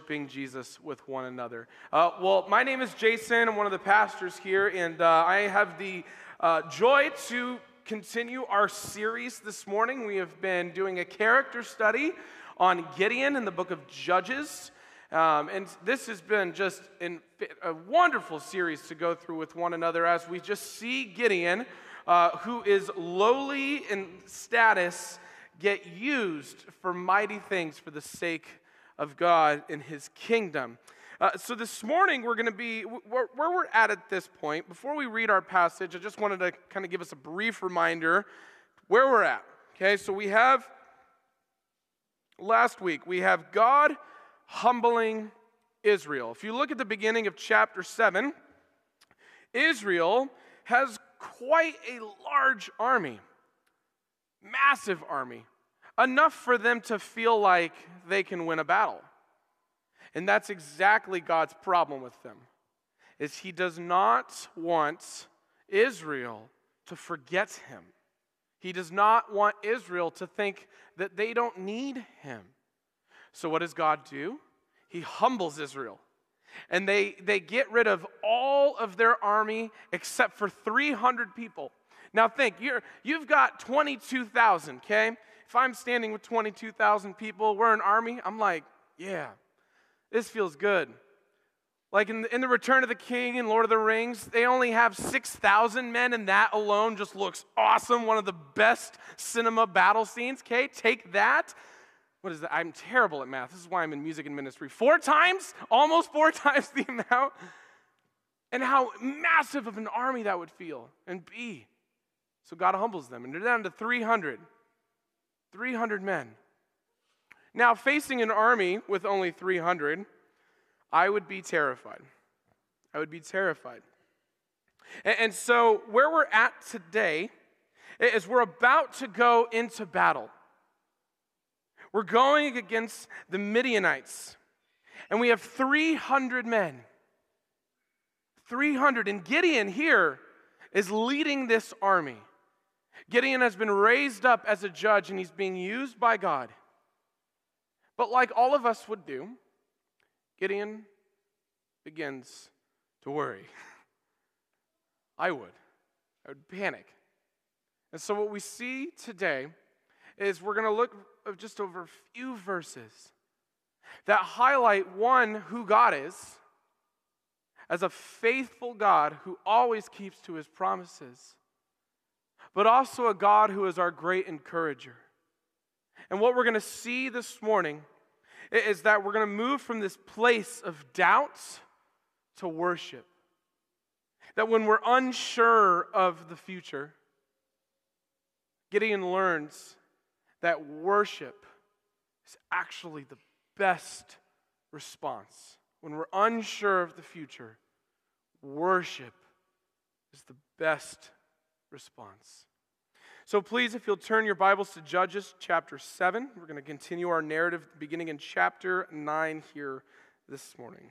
worshiping Jesus with one another. Well, my name is Jason. I'm one of the pastors here, and I have the joy to continue our series this morning. We have been doing a character study on Gideon in the book of Judges, and this has been just a wonderful series to go through with one another as we just see Gideon, who is lowly in status, get used for mighty things for the sake of God in his kingdom. So this morning we're going to be, where we're at this point, before we read our passage, I just wanted to kind of give us a brief reminder where we're at. Okay, so we have, last week, we have God humbling Israel. If you look at the beginning of chapter 7, Israel has quite a large army, massive army. Enough for them to feel like they can win a battle. And that's exactly God's problem with them, is he does not want Israel to forget him. He does not want Israel to think that they don't need him. So what does God do? He humbles Israel. And they get rid of all of their army except for 300 people. Now think, you've got 22,000, okay? If I'm standing with 22,000 people, we're an army, I'm like, yeah, this feels good. Like in the Return of the King and Lord of the Rings, they only have 6,000 men, and that alone just looks awesome. One of the best cinema battle scenes, okay? Take that. What is that? I'm terrible at math. This is why I'm in music and ministry. Almost four times the amount. And how massive of an army that would feel and be. So God humbles them, and they're down to 300 men. Now, facing an army with only 300, I would be terrified. And so where we're at today is we're about to go into battle. We're going against the Midianites, and we have 300 men. 300, and Gideon here is leading this army. Gideon has been raised up as a judge, and he's being used by God. But like all of us would do, Gideon begins to worry. I would panic. And so what we see today is we're going to look just over a few verses that highlight, one, who God is, as a faithful God who always keeps to his promises, but also a God who is our great encourager. And what we're going to see this morning is that we're going to move from this place of doubt to worship. That when we're unsure of the future, Gideon learns that worship is actually the best response. When we're unsure of the future, worship is the best response. So please, if you'll turn your Bibles to Judges chapter 7, we're going to continue our narrative beginning in chapter 9 here this morning.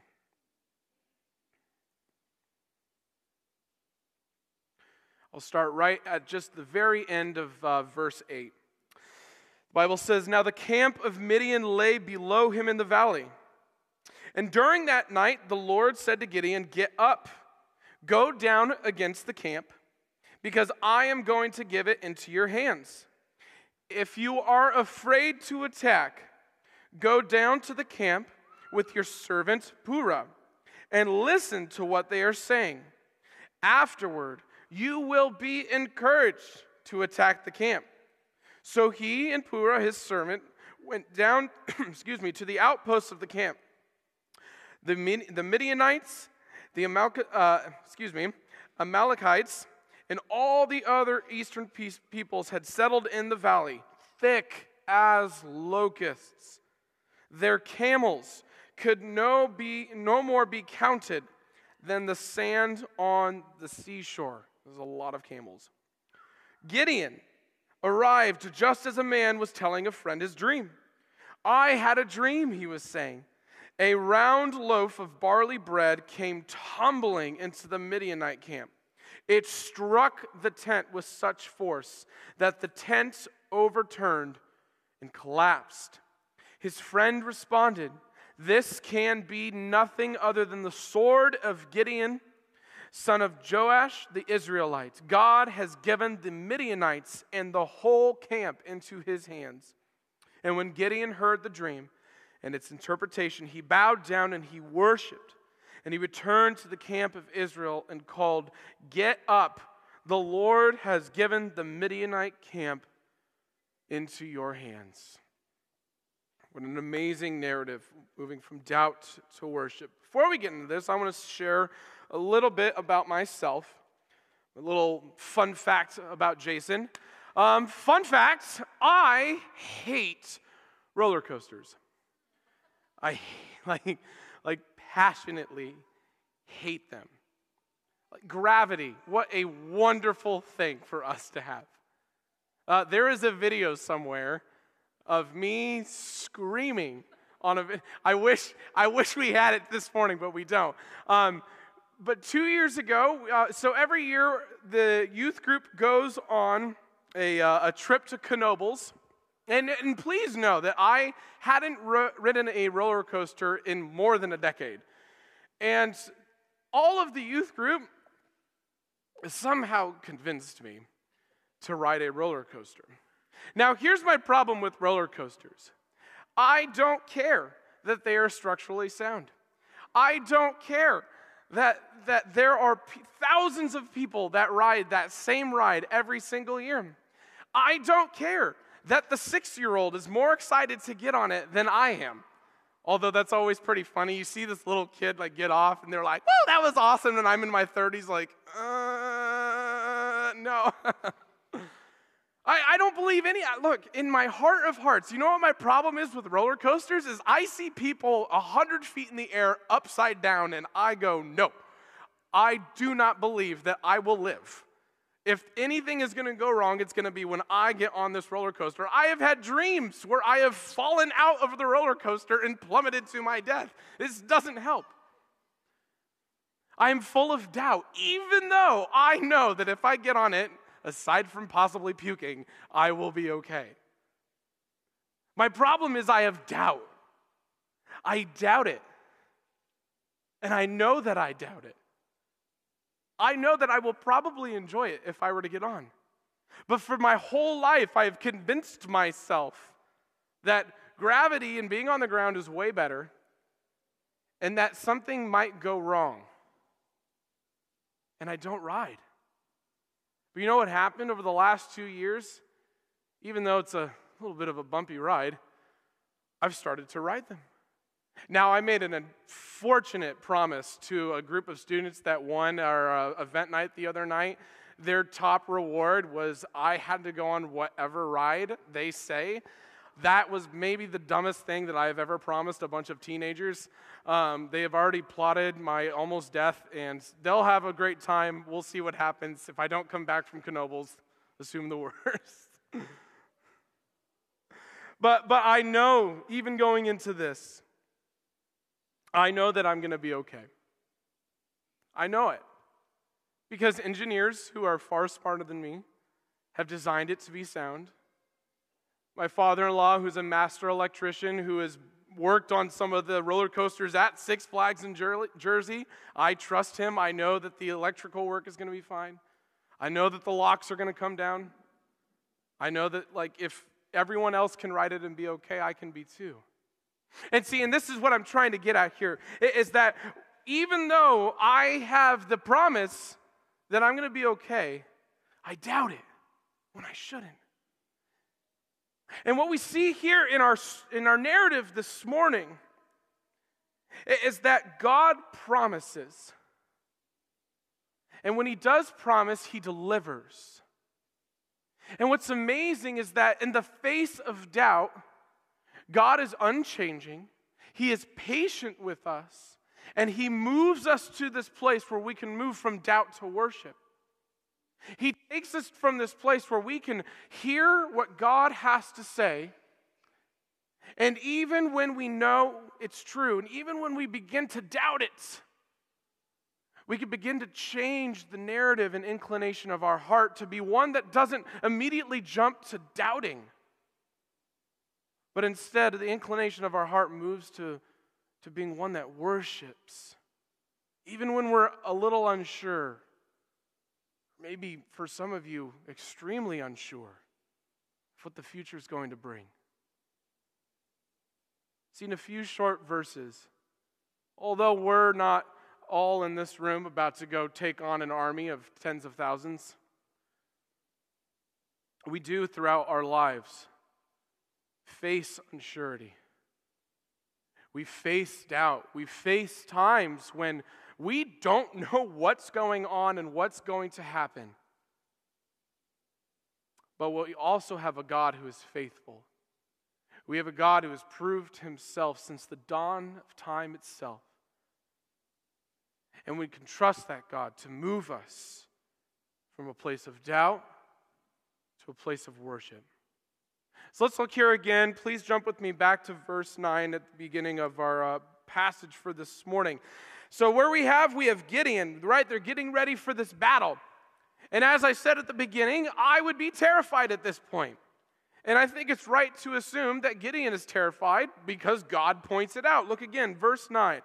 I'll start right at just the very end of verse 8. The Bible says, "Now the camp of Midian lay below him in the valley. And during that night the Lord said to Gideon, 'Get up, go down against the camp, because I am going to give it into your hands. If you are afraid to attack, go down to the camp with your servant Purah, and listen to what they are saying. Afterward, you will be encouraged to attack the camp.' So he and Purah, his servant, went down to the outposts of the camp. The Midianites, the Amalekites, and all the other eastern peoples had settled in the valley, thick as locusts. Their camels could no more be counted than the sand on the seashore." There's a lot of camels. Gideon arrived just as a man was telling a friend his dream. "I had a dream," he was saying. "A round loaf of barley bread came tumbling into the Midianite camp. It struck the tent with such force that the tent overturned and collapsed. His friend responded, This can be nothing other than the sword of Gideon, son of Joash, the Israelites. God has given the Midianites and the whole camp into his hands. And when Gideon heard the dream and its interpretation, he bowed down and he worshiped. And he returned to the camp of Israel and called, "Get up, the Lord has given the Midianite camp into your hands." What an amazing narrative, moving from doubt to worship. Before we get into this, I want to share a little bit about myself. A little fun fact about Jason. Fun fact, I hate roller coasters. I passionately hate them. Like gravity, what a wonderful thing for us to have. There is a video somewhere of me screaming on I wish we had it this morning, but we don't. But 2 years ago, so every year the youth group goes on a trip to Knoebels. And please know that I hadn't ridden a roller coaster in more than a decade. And all of the youth group somehow convinced me to ride a roller coaster. Now, here's my problem with roller coasters. I don't care that they are structurally sound. I don't care that there are thousands of people that ride that same ride every single year. I don't care that the 6-year-old is more excited to get on it than I am. Although that's always pretty funny. You see this little kid like get off and they're like, "Whoa, that was awesome." And I'm in my 30s like, no. I don't believe look, in my heart of hearts, you know what my problem is with roller coasters is I see people 100 feet in the air upside down and I go, no, I do not believe that I will live. If anything is going to go wrong, it's going to be when I get on this roller coaster. I have had dreams where I have fallen out of the roller coaster and plummeted to my death. This doesn't help. I am full of doubt, even though I know that if I get on it, aside from possibly puking, I will be okay. My problem is I have doubt. I doubt it. And I know that I doubt it. I know that I will probably enjoy it if I were to get on. But for my whole life, I have convinced myself that gravity and being on the ground is way better and that something might go wrong. And I don't ride. But you know what happened over the last 2 years? Even though it's a little bit of a bumpy ride, I've started to ride them. Now, I made an unfortunate promise to a group of students that won our event night the other night. Their top reward was I had to go on whatever ride they say. That was maybe the dumbest thing that I have ever promised a bunch of teenagers. They have already plotted my almost death, and they'll have a great time. We'll see what happens. If I don't come back from Knoebels, assume the worst. But I know, even going into this, I know that I'm going to be okay. I know it. Because engineers who are far smarter than me have designed it to be sound. My father-in-law, who's a master electrician, who has worked on some of the roller coasters at Six Flags in Jersey, I trust him. I know that the electrical work is going to be fine. I know that the locks are going to come down. I know that if everyone else can ride it and be okay, I can be too. And see, and this is what I'm trying to get at here, is that even though I have the promise that I'm going to be okay, I doubt it when I shouldn't. And what we see here in our narrative this morning is that God promises. And when he does promise, he delivers. And what's amazing is that in the face of doubt, God is unchanging, he is patient with us, and he moves us to this place where we can move from doubt to worship. He takes us from this place where we can hear what God has to say, and even when we know it's true, and even when we begin to doubt it, we can begin to change the narrative and inclination of our heart to be one that doesn't immediately jump to doubting. But instead, the inclination of our heart moves to to being one that worships, even when we're a little unsure, maybe for some of you, extremely unsure of what the future is going to bring. See, in a few short verses, although we're not all in this room about to go take on an army of tens of thousands, we do throughout our lives face unsurety. We face doubt. We face times when we don't know what's going on and what's going to happen. But we also have a God who is faithful. We have a God who has proved himself since the dawn of time itself. And we can trust that God to move us from a place of doubt to a place of worship. So let's look here again. Please jump with me back to verse 9 at the beginning of our passage for this morning. So where we have Gideon, right? They're getting ready for this battle. And as I said at the beginning, I would be terrified at this point. And I think it's right to assume that Gideon is terrified because God points it out. Look again, verse 9.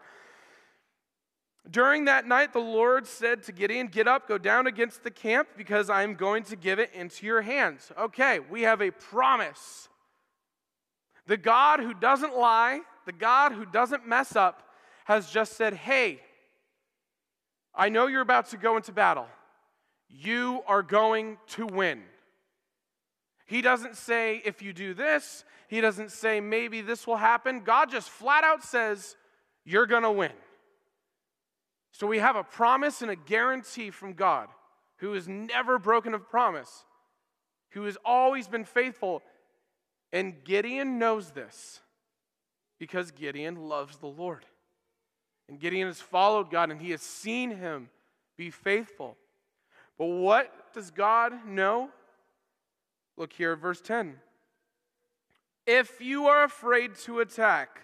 During that night, the Lord said to Gideon, "Get up, go down against the camp, because I am going to give it into your hands." Okay, we have a promise. The God who doesn't lie, the God who doesn't mess up, has just said, "Hey, I know you're about to go into battle. You are going to win." He doesn't say, if you do this. He doesn't say, maybe this will happen. God just flat out says, you're going to win. So we have a promise and a guarantee from God, who has never broken a promise, who has always been faithful. And Gideon knows this because Gideon loves the Lord. And Gideon has followed God, and he has seen him be faithful. But what does God know? Look here at verse 10. If you are afraid to attack,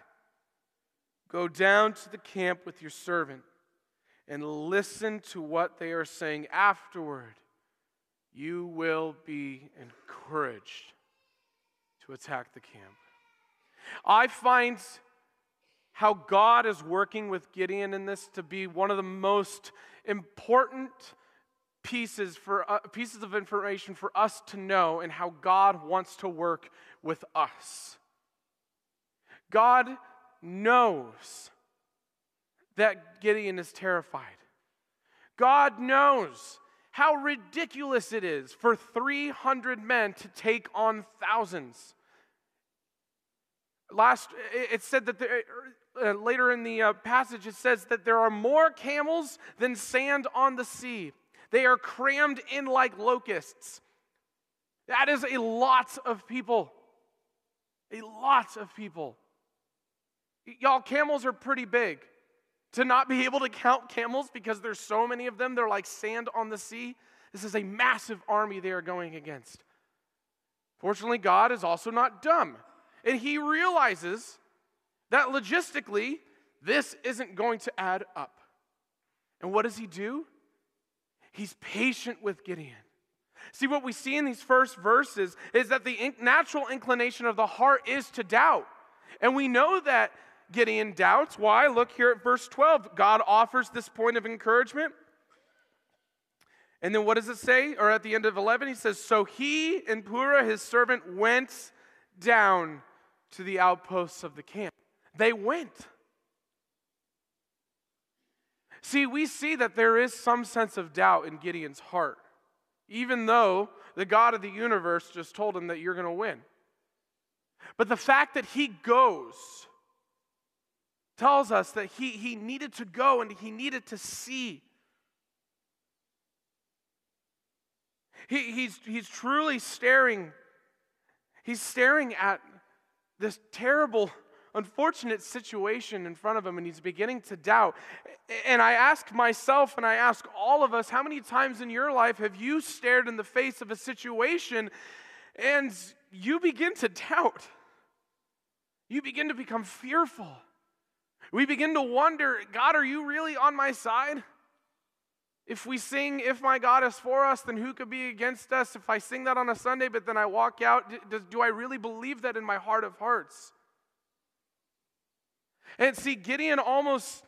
go down to the camp with your servant and listen to what they are saying afterward. You will be encouraged to attack the camp. I find how God is working with Gideon in this to be one of the most important pieces of information for us to know, and how God wants to work with us. God knows that Gideon is terrified. God knows how ridiculous it is for 300 men to take on thousands. It said that later in the passage, it says that there are more camels than sand on the sea. They are crammed in like locusts. That is a lot of people. A lot of people. Y'all, camels are pretty big. To not be able to count camels because there's so many of them, they're like sand on the sea. This is a massive army they are going against. Fortunately, God is also not dumb. And he realizes that logistically, this isn't going to add up. And what does he do? He's patient with Gideon. See, what we see in these first verses is that the natural inclination of the heart is to doubt. And we know that Gideon doubts. Why? Look here at verse 12. God offers this point of encouragement. And then what does it say? Or at the end of 11, he says, "So he and Purah, his servant, went down to the outposts of the camp." They went. See, we see that there is some sense of doubt in Gideon's heart, even though the God of the universe just told him that you're going to win. But the fact that he goes tells us that he needed to go and he needed to see. He's truly staring. He's staring at this terrible, unfortunate situation in front of him, and he's beginning to doubt. And I ask myself, and I ask all of us, how many times in your life have you stared in the face of a situation and you begin to doubt? You begin to become fearful. We begin to wonder, God, are you really on my side? If we sing, "If my God is for us, then who could be against us?" If I sing that on a Sunday, but then I walk out, do I really believe that in my heart of hearts? And see, Gideon almost,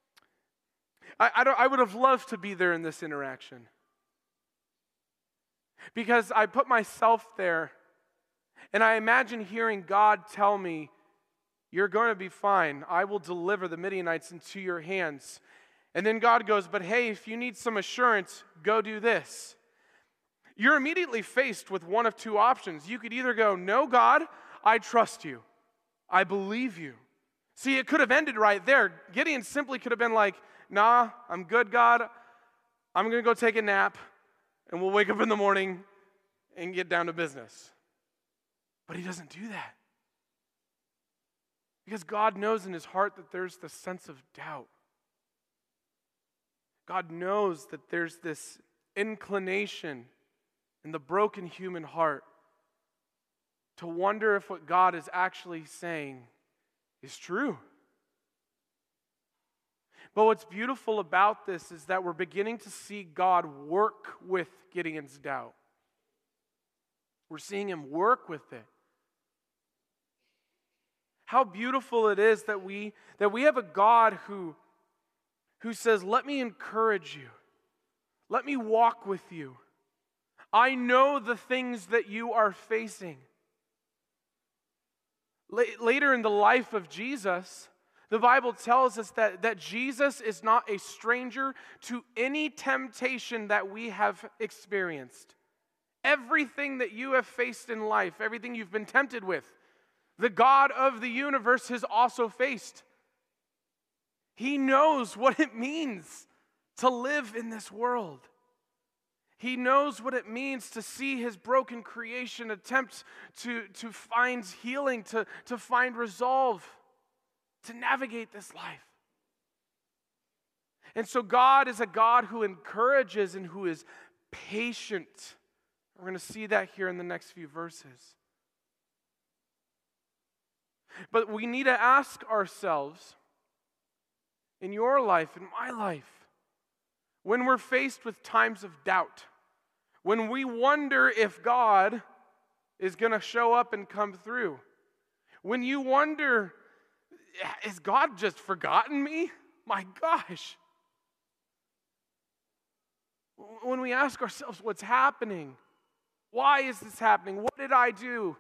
I would have loved to be there in this interaction. Because I put myself there, and I imagine hearing God tell me, you're going to be fine. I will deliver the Midianites into your hands. And then God goes, but hey, if you need some assurance, go do this. You're immediately faced with one of two options. You could either go, no, God, I trust you. I believe you. See, it could have ended right there. Gideon simply could have been like, nah, I'm good, God. I'm going to go take a nap, and we'll wake up in the morning and get down to business. But he doesn't do that. Because God knows in his heart that there's this sense of doubt. God knows that there's this inclination in the broken human heart to wonder if what God is actually saying is true. But what's beautiful about this is that we're beginning to see God work with Gideon's doubt. We're seeing him work with it. How beautiful it is that we have a God who says, let me encourage you. Let me walk with you. I know the things that you are facing. Later in the life of Jesus, the Bible tells us that Jesus is not a stranger to any temptation that we have experienced. Everything that you have faced in life, everything you've been tempted with, the God of the universe has also faced. He knows what it means to live in this world. He knows what it means to see his broken creation attempt to find healing, to find resolve, to navigate this life. And so God is a God who encourages and who is patient. We're going to see that here in the next few verses. But we need to ask ourselves, in your life, in my life, when we're faced with times of doubt, when we wonder if God is going to show up and come through, when you wonder, has God just forgotten me? My gosh. When we ask ourselves, what's happening? Why is this happening? What did I do?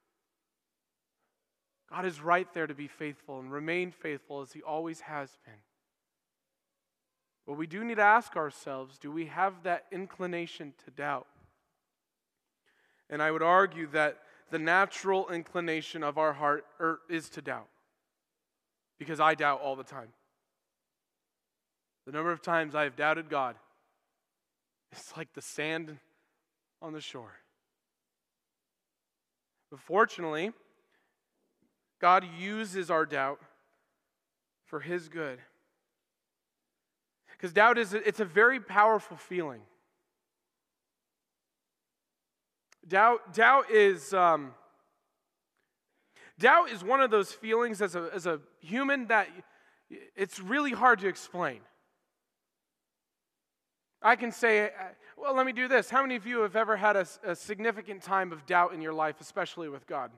God is right there to be faithful and remain faithful as he always has been. But we do need to ask ourselves, do we have that inclination to doubt? And I would argue that the natural inclination of our heart is to doubt. Because I doubt all the time. The number of times I have doubted God, it's like the sand on the shore. But fortunately, God uses our doubt for his good. Because doubt it's a very powerful feeling. Doubt is one of those feelings as a human that it's really hard to explain. I can say, well, let me do this. How many of you have ever had a significant time of doubt in your life, especially with God?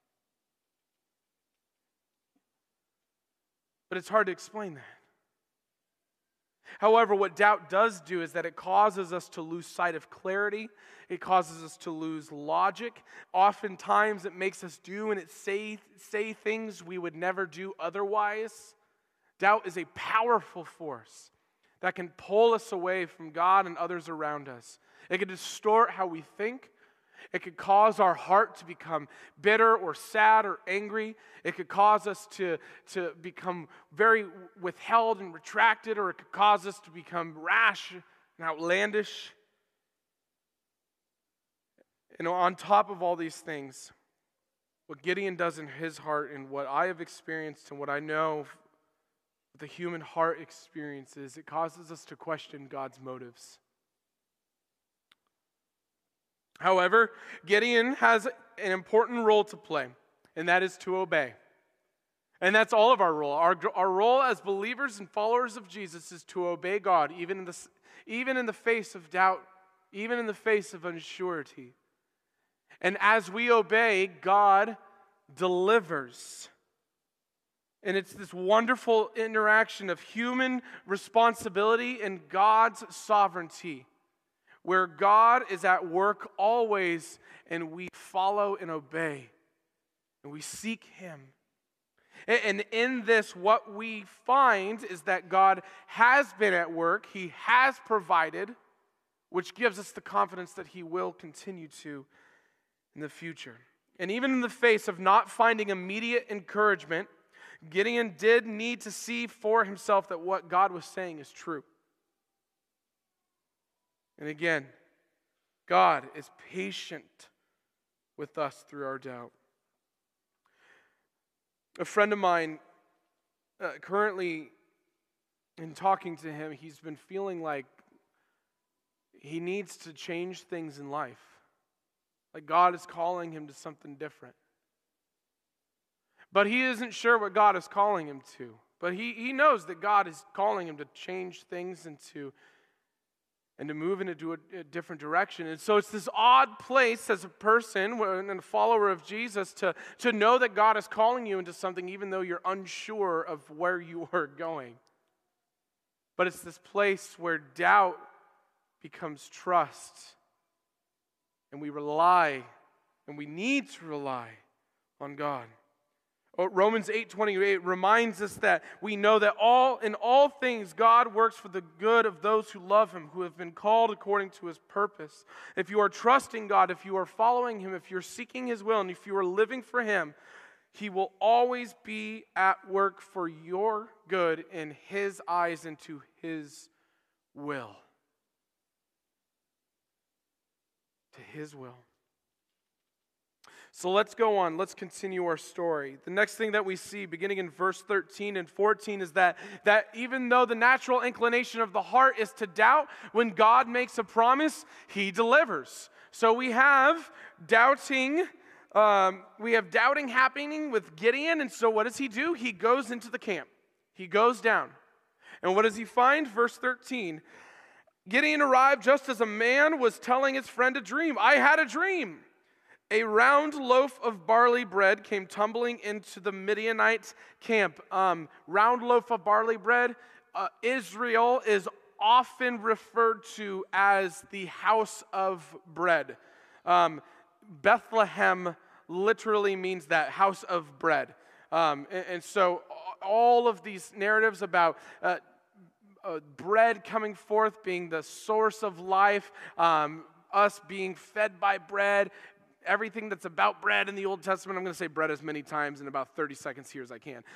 But it's hard to explain that. However, what doubt does do is that it causes us to lose sight of clarity. It causes us to lose logic. Oftentimes, it makes us do and say things we would never do otherwise. Doubt is a powerful force that can pull us away from God and others around us. It can distort how we think. It could cause our heart to become bitter or sad or angry. It could cause us to become very withheld and retracted, or it could cause us to become rash and outlandish. You know, on top of all these things, what Gideon does in his heart and what I have experienced and what I know the human heart experiences, it causes us to question God's motives. However, Gideon has an important role to play, and that is to obey. And that's all of our role. Our role as believers and followers of Jesus is to obey God, even in the face of doubt, even in the face of unsurety. And as we obey, God delivers. And it's this wonderful interaction of human responsibility and God's sovereignty, where God is at work always, and we follow and obey, and we seek Him. And in this, what we find is that God has been at work, He has provided, which gives us the confidence that He will continue to in the future. And even in the face of not finding immediate encouragement, Gideon did need to see for himself that what God was saying is true. And again, God is patient with us through our doubt. A friend of mine, currently in talking to him, he's been feeling like he needs to change things in life. Like God is calling him to something different. But he isn't sure what God is calling him to. But he knows that God is calling him to change things and to move into a different direction. And so it's this odd place as a person and a follower of Jesus to know that God is calling you into something even though you're unsure of where you are going. But it's this place where doubt becomes trust. And we rely, and we need to rely on God. Romans 8:28 reminds us that we know that in all things God works for the good of those who love Him, who have been called according to His purpose. If you are trusting God, if you are following Him, if you're seeking His will, and if you are living for Him, He will always be at work for your good in His eyes and to His will. To His will. So let's go on. Let's continue our story. The next thing that we see beginning in verse 13 and 14 is that even though the natural inclination of the heart is to doubt, when God makes a promise, He delivers. So we have doubting happening with Gideon, and so what does he do? He goes into the camp. He goes down. And what does he find? Verse 13. Gideon arrived just as a man was telling his friend a dream. I had a dream. A round loaf of barley bread came tumbling into the Midianite camp. Round loaf of barley bread, Israel is often referred to as the house of bread. Bethlehem literally means that house of bread. And so all of these narratives about bread coming forth being the source of life, us being fed by bread, everything that's about bread in the Old Testament. I'm going to say bread as many times in about 30 seconds here as I can.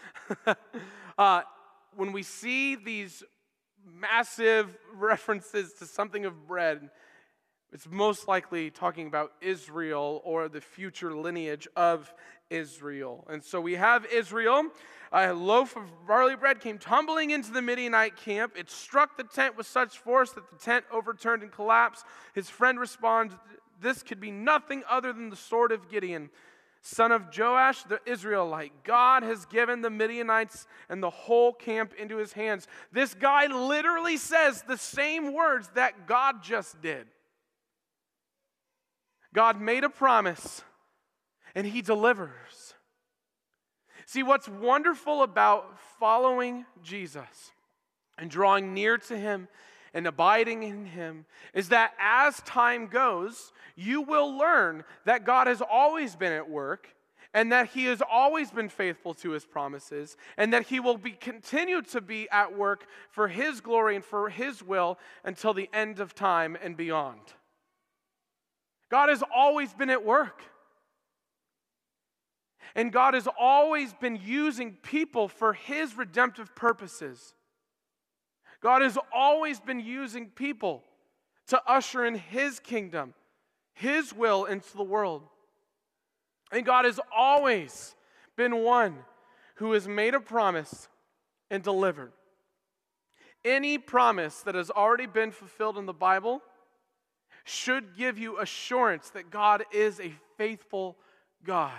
When we see these massive references to something of bread, it's most likely talking about Israel or the future lineage of Israel. And so we have Israel. A loaf of barley bread came tumbling into the Midianite camp. It struck the tent with such force that the tent overturned and collapsed. His friend responded, this could be nothing other than the sword of Gideon, son of Joash the Israelite. God has given the Midianites and the whole camp into his hands. This guy literally says the same words that God just did. God made a promise, and He delivers. See, what's wonderful about following Jesus and drawing near to Him and abiding in Him is that as time goes, you will learn that God has always been at work and that He has always been faithful to His promises and that He will continue to be at work for His glory and for His will until the end of time and beyond. God has always been at work. And God has always been using people for His redemptive purposes. God has always been using people to usher in His kingdom, His will into the world. And God has always been one who has made a promise and delivered. Any promise that has already been fulfilled in the Bible should give you assurance that God is a faithful God.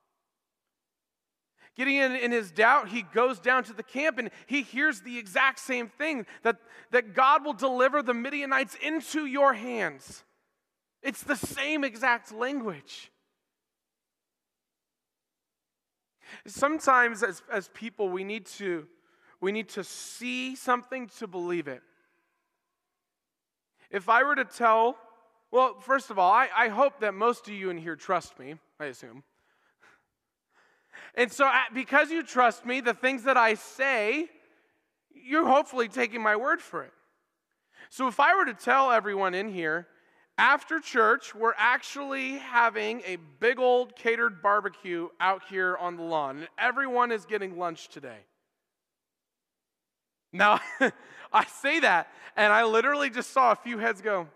Gideon, in his doubt, he goes down to the camp and he hears the exact same thing, that God will deliver the Midianites into your hands. It's the same exact language. Sometimes as people, we need to see something to believe it. If I were to tell, well, first of all, I hope that most of you in here trust me, I assume. And so because you trust me, the things that I say, you're hopefully taking my word for it. So if I were to tell everyone in here, after church, we're actually having a big old catered barbecue out here on the lawn, and everyone is getting lunch today. Now, I say that, and I literally just saw a few heads go.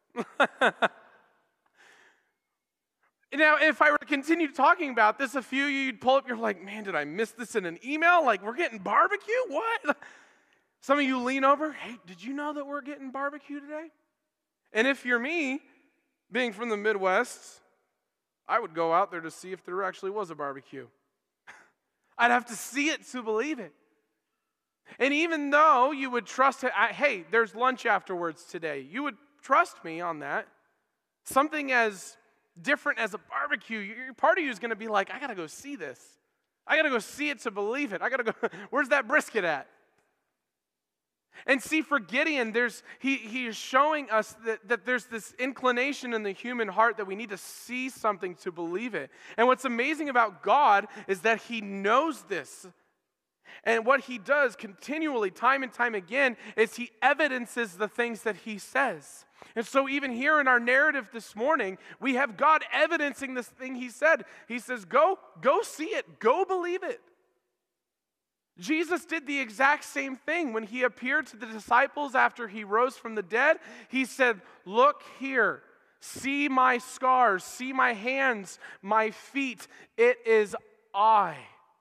Now, if I were to continue talking about this, a few of you'd pull up, you're like, man, did I miss this in an email? Like, we're getting barbecue? What? Some of you lean over, hey, did you know that we're getting barbecue today? And if you're me, being from the Midwest, I would go out there to see if there actually was a barbecue. I'd have to see it to believe it. And even though you would trust it, hey, there's lunch afterwards today, you would trust me on that. Something as different as a barbecue, part of you is going to be like, I got to go see this. I got to go see it to believe it. I got to go, where's that brisket at? And see, for Gideon, he is showing us that there's this inclination in the human heart that we need to see something to believe it. And what's amazing about God is that he knows this. And what he does continually, time and time again, is he evidences the things that he says. And so even here in our narrative this morning, we have God evidencing this thing he said. He says, go see it, go believe it. Jesus did the exact same thing when he appeared to the disciples after he rose from the dead. He said, look here, see my scars, see my hands, my feet. It is I.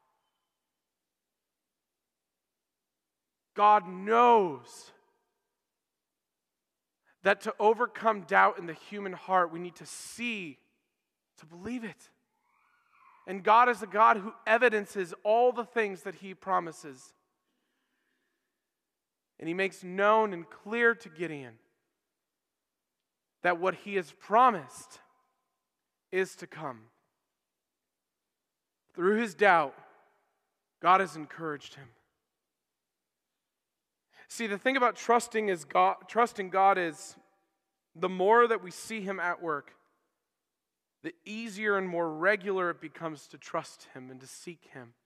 God knows that to overcome doubt in the human heart, we need to see to believe it. And God is a God who evidences all the things that he promises. And he makes known and clear to Gideon that what he has promised is to come. Through his doubt, God has encouraged him. See, the thing about trusting God is the more that we see him at work, the easier and more regular it becomes to trust him and to seek him.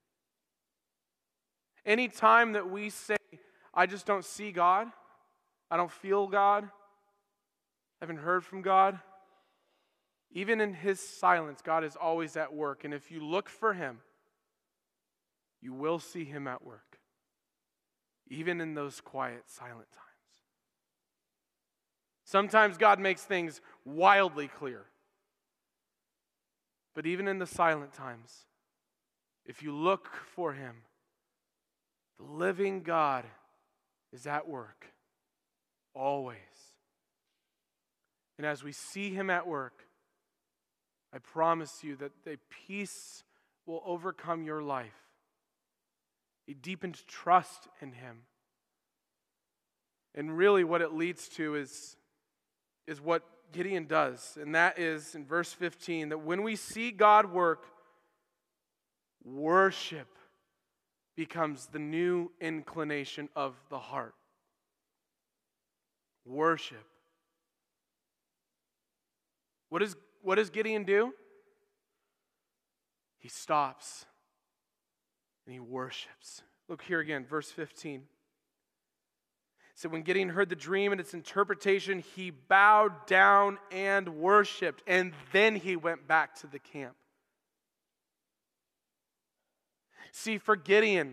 Any time that we say, I just don't see God, I don't feel God, I haven't heard from God, even in his silence, God is always at work. And if you look for him, you will see him at work, even in those quiet, silent times. Sometimes God makes things wildly clear. But even in the silent times, if you look for him, the living God is at work, always. And as we see him at work, I promise you that the peace will overcome your life, a deepened trust in him. And really what it leads to is what Gideon does, and that is in verse 15, that when we see God work, worship becomes the new inclination of the heart. Worship. What does Gideon do? He stops and he worships. Look here again, verse 15. So when Gideon heard the dream and its interpretation, he bowed down and worshiped, and then he went back to the camp. See, for Gideon,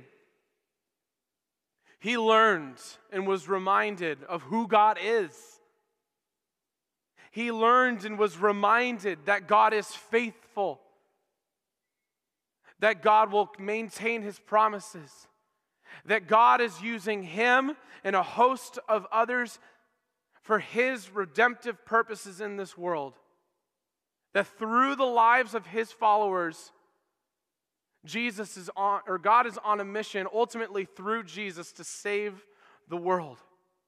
he learned and was reminded of who God is. He learned and was reminded that God is faithful, that God will maintain his promises, that God is using him and a host of others for his redemptive purposes in this world. That through the lives of his followers, God is on a mission, ultimately through Jesus, to save the world.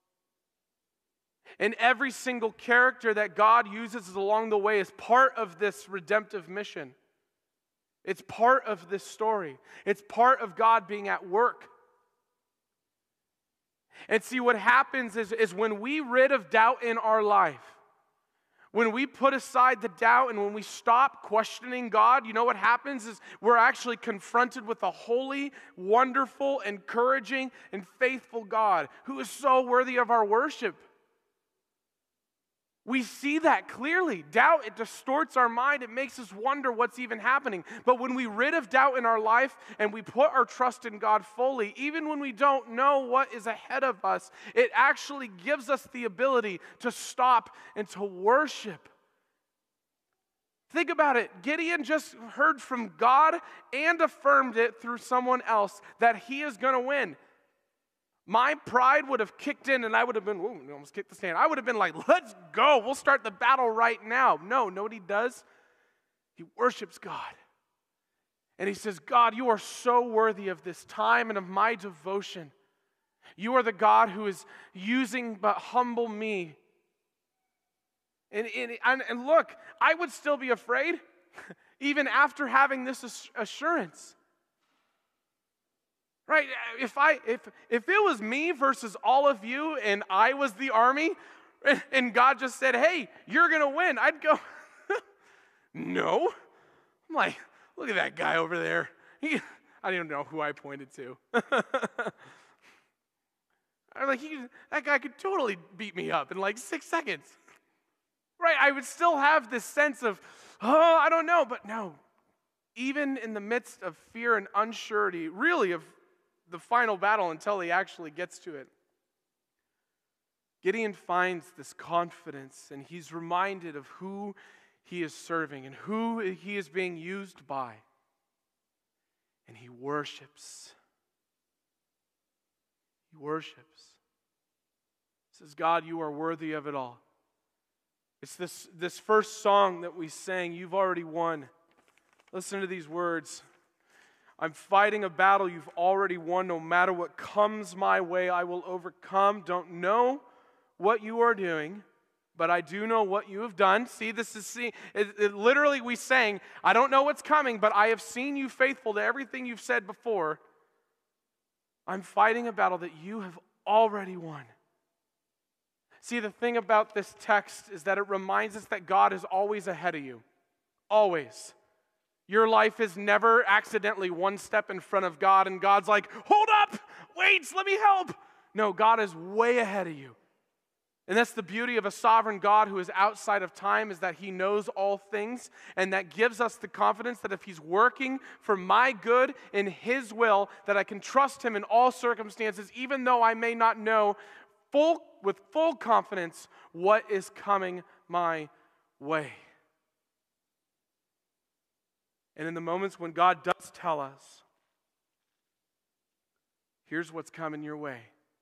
And every single character that God uses along the way is part of this redemptive mission. It's part of this story. It's part of God being at work. And see, what happens is when we rid of doubt in our life, when we put aside the doubt and when we stop questioning God, you know what happens is we're actually confronted with a holy, wonderful, encouraging, and faithful God who is so worthy of our worship. We see that clearly. Doubt, it distorts our mind. It makes us wonder what's even happening. But when we rid of doubt in our life and we put our trust in God fully, even when we don't know what is ahead of us, it actually gives us the ability to stop and to worship. Think about it. Gideon just heard from God and affirmed it through someone else that he is going to win. My pride would have kicked in and I would have been, whoa, almost kicked the stand. I would have been like, let's go. We'll start the battle right now. No, know what he does? He worships God. And he says, God, you are so worthy of this time and of my devotion. You are the God who is using but humble me. And look, I would still be afraid even after having this assurance. Right? If it was me versus all of you and I was the army and God just said, hey, you're going to win, I'd go, no. I'm like, look at that guy over there. I don't even know who I pointed to. I'm like, that guy could totally beat me up in like 6 seconds. Right? I would still have this sense of, oh, I don't know. But no, even in the midst of fear and unsurety, really of the final battle until he actually gets to it, Gideon finds this confidence and he's reminded of who he is serving and who he is being used by. And he worships. He worships. He says, God, you are worthy of it all. It's this first song that we sang, You've Already Won. Listen to these words. I'm fighting a battle you've already won. No matter what comes my way, I will overcome. Don't know what you are doing, but I do know what you have done. See, literally we sang, I don't know what's coming, but I have seen you faithful to everything you've said before. I'm fighting a battle that you have already won. See, the thing about this text is that it reminds us that God is always ahead of you. Always. Your life is never accidentally one step in front of God and God's like, hold up, wait, let me help. No, God is way ahead of you. And that's the beauty of a sovereign God who is outside of time, is that he knows all things, and that gives us the confidence that if he's working for my good in his will, that I can trust him in all circumstances, even though I may not know with full confidence what is coming my way. And in the moments when God does tell us, here's what's coming your way,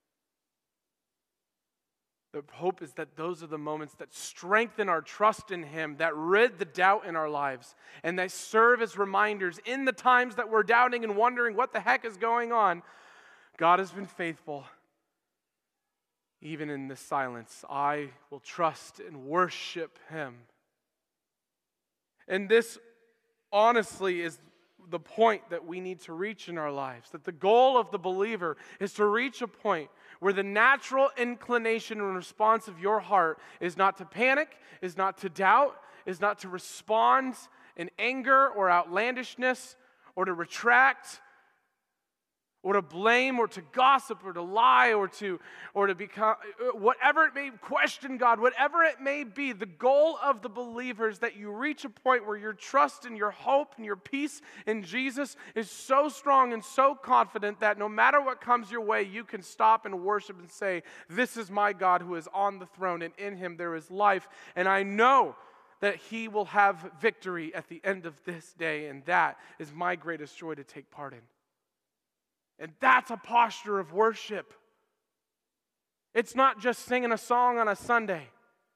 the hope is that those are the moments that strengthen our trust in him, that rid the doubt in our lives, and that serve as reminders in the times that we're doubting and wondering what the heck is going on. God has been faithful. Even in this silence, I will trust and worship him. And this honestly is the point that we need to reach in our lives. That the goal of the believer is to reach a point where the natural inclination and response of your heart is not to panic, is not to doubt, is not to respond in anger or outlandishness or to retract or to blame or to gossip or to lie or to become whatever it may, question God, whatever it may be. The goal of the believer is that you reach a point where your trust and your hope and your peace in Jesus is so strong and so confident that no matter what comes your way, you can stop and worship and say, this is my God who is on the throne, and in him there is life, and I know that he will have victory at the end of this day, and that is my greatest joy to take part in. And that's a posture of worship. It's not just singing a song on a Sunday.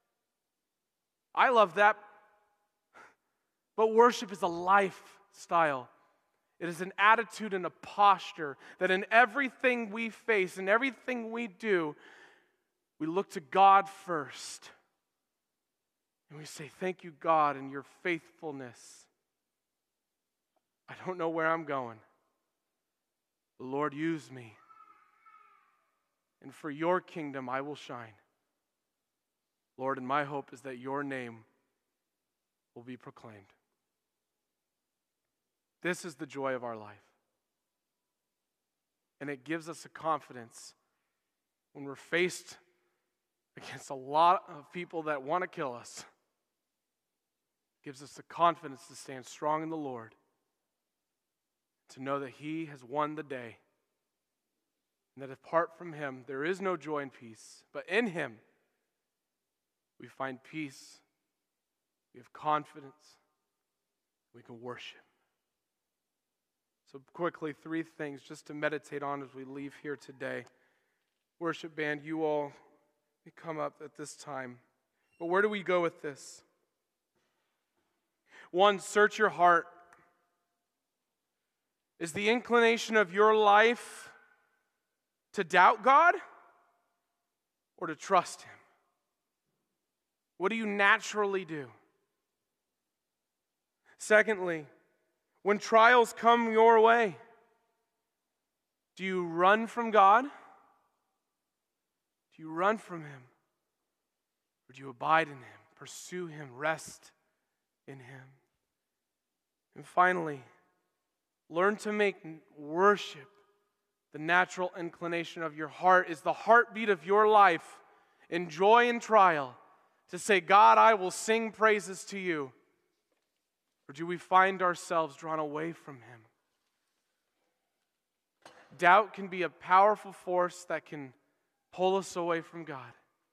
I love that. But worship is a lifestyle. It is an attitude and a posture that in everything we face and everything we do, we look to God first. And we say, thank you, God, and your faithfulness. I don't know where I'm going. But Lord, use me. And for your kingdom I will shine. Lord, and my hope is that your name will be proclaimed. This is the joy of our life. And it gives us a confidence when we're faced against a lot of people that want to kill us. It gives us the confidence to stand strong in the Lord, to know that He has won the day, and that apart from Him, there is no joy and peace. But in Him, we find peace, we have confidence, we can worship. So quickly, 3 things just to meditate on as we leave here today. Worship band, you all may come up at this time. But where do we go with this? 1, search your heart. Is the inclination of your life to doubt God or to trust Him? What do you naturally do? Secondly, when trials come your way, do you run from God? Do you run from Him? Or do you abide in Him, pursue Him, rest in Him? And finally, learn to make worship the natural inclination of your heart. Is the heartbeat of your life in joy and trial to say, God, I will sing praises to you? Or do we find ourselves drawn away from Him? Doubt can be a powerful force that can pull us away from God.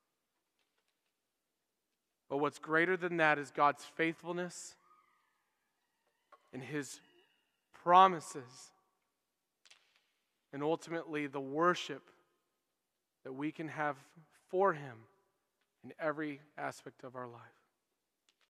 But what's greater than that is God's faithfulness and His promises, and ultimately the worship that we can have for Him in every aspect of our life.